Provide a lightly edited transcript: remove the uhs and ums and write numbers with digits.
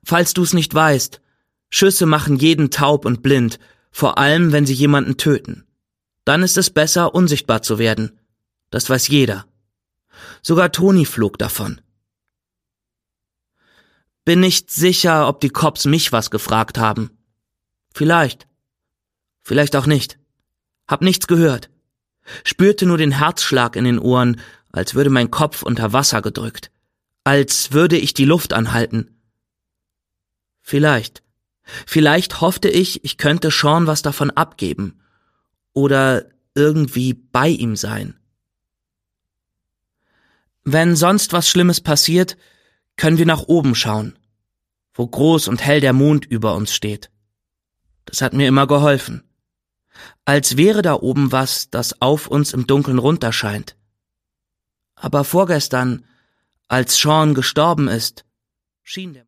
Falls du's nicht weißt, Schüsse machen jeden taub und blind, vor allem wenn sie jemanden töten. Dann ist es besser, unsichtbar zu werden. Das weiß jeder. Sogar Toni flog davon. Bin nicht sicher, ob die Cops mich was gefragt haben. Vielleicht. Vielleicht auch nicht. Hab nichts gehört. Spürte nur den Herzschlag in den Ohren, als würde mein Kopf unter Wasser gedrückt. Als würde ich die Luft anhalten. Vielleicht. Vielleicht hoffte ich, ich könnte Sean was davon abgeben. Oder irgendwie bei ihm sein. Wenn sonst was Schlimmes passiert, können wir nach oben schauen, wo groß und hell der Mond über uns steht. Das hat mir immer geholfen. Als wäre da oben was, das auf uns im Dunkeln runterscheint. Aber vorgestern, als Sean gestorben ist, schien der